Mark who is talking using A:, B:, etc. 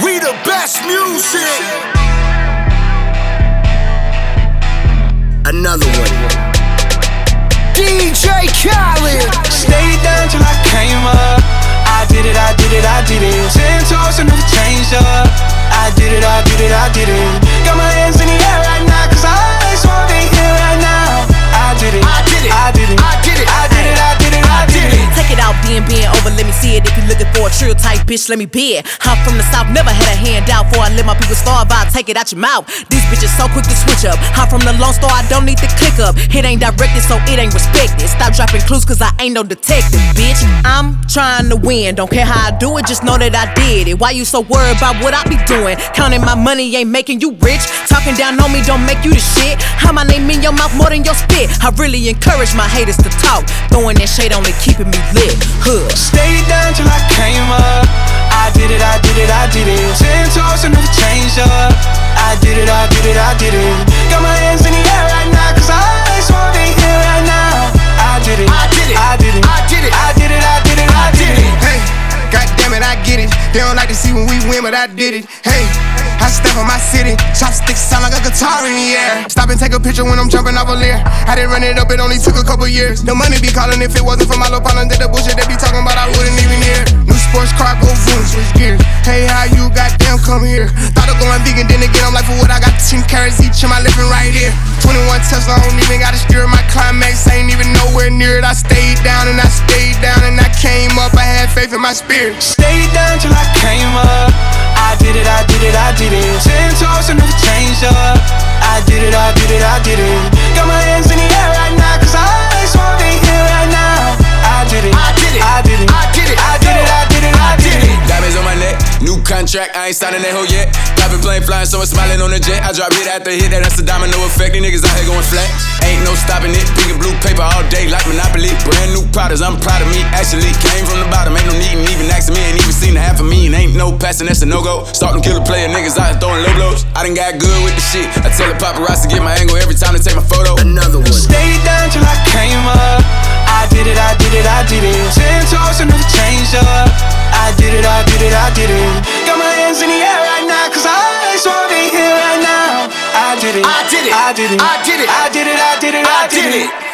A: We the best music. Another one. DJ Khaled.
B: Stayed down till I came up. I did it, I did it, I did it. 10 toes and never changed up. I did it, I did it, I did it. Got my hands in the air right now, cause I just wanna be here right now. I did it, I did it, I did it, I did it, I did it, I did it, I did it.
C: Take it out, being over, let me see it. If you looking for a trill type bitch, let me be it. I'm from the south, never had a handout. Before I let my people starve, I'll take it out your mouth. These bitches so quick to switch up. I'm from the Lone Star, I don't need to click up. It ain't directed, so it ain't respected. Stop dropping clues, cause I ain't no detective, bitch. I'm trying to win, don't care how I do it, just know that I did it. Why you so worried about what I be doing? Counting my money ain't making you rich. Talking down on me don't make you the shit. How my name in your mouth more than your spit. I really encourage my haters to talk. Throwing that shade only keeping me lit. Hood.
B: Stayed down till I came up. I did it, I did it, I did it. 10 toes and never changed up. I did it, I did it, I did it. Got my hands in the air right now, cause I just wanna be here right now. I did it, I did it, I did it, I did it, I did it, I did it, I did it.
D: Hey, goddamn it, I get it. They don't like to see when we win, but I did it. Hey, I step on my city. Chopsticks sound like a guitar in the air. Stop and take a picture when I'm jumping off a leer. I didn't run it up, it only took a couple years. The money be calling if it wasn't for my little partner. Did the bullshit they be talking about, I wouldn't even hear. New sports car, go zoom, switch gears. Hey, how you goddamn come here? Thought of going vegan, then again, I'm like, for what I got 10 carrots each in my living right here. 21 Tesla, I don't even gotta steer. My climax ain't even nowhere near it. I stayed down and I stayed down and I came up. I had faith in my spirit.
B: Stayed down till I came up. I did it, I did it, I did it. 10 toes and never changed up. I did it, I did it, I did it. Got my hands in the air right now, cause I just wanna be here right now. I did it, I did it, I did it, I did it, I did it, I did it, I did it.
E: Diamonds on my neck, new contract, I ain't signing that hoe yet. Private plane flying, someone smiling on the jet. I drop hit after hit, that's a domino effect. These niggas out here going flat. Ain't no stopping it, pink and blue paper all day like Monopoly. Brand new products, I'm proud of me. Actually came from the bottom, ain't no needin' even asking me. Ain't even seen a half of me, and ain't no passing, that's a no-go. Start them killer player niggas out throwing low blows. I done got good with the shit. I tell the paparazzi get my angle every time they take my photo.
A: Another one.
B: Stayed down till I came up. I did it, I did it, I did it. 10 toes and never changed up. I did it, I did it, I did it. Got my hands in the air right now, cause I just wanna be here right now. I did it, I did it, I did it, I did it, I did it, I did it, I did it.